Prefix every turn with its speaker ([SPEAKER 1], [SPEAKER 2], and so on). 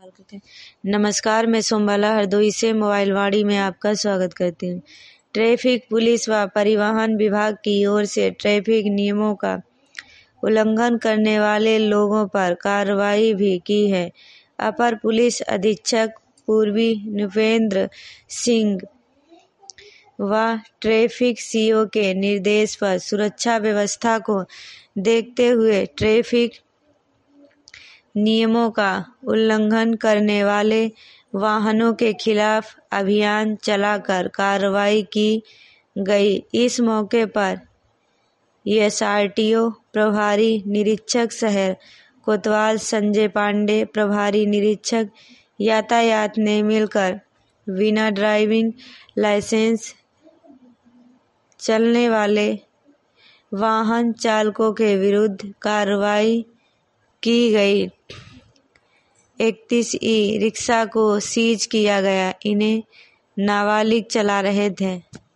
[SPEAKER 1] नमस्कार, मैं सोमबाला हरदोई से मोबाइल वाणी में आपका स्वागत करती हूँ। ट्रैफिक पुलिस व परिवहन विभाग की ओर से ट्रैफिक नियमों का उल्लंघन करने वाले लोगों पर कार्रवाई भी की है। अपर पुलिस अधीक्षक पूर्वी नृपेंद्र सिंह व ट्रैफिक सीओ के निर्देश पर सुरक्षा व्यवस्था को देखते हुए ट्रैफिक नियमों का उल्लंघन करने वाले वाहनों के खिलाफ अभियान चलाकर कार्रवाई की गई। इस मौके पर एसआरटीओ प्रभारी निरीक्षक शहर कोतवाल संजय पांडे, प्रभारी निरीक्षक यातायात ने मिलकर बिना ड्राइविंग लाइसेंस चलने वाले वाहन चालकों के विरुद्ध कार्रवाई की गई। 31 ई रिक्शा को सीज किया गया। इन्हें नाबालिग चला रहे थे।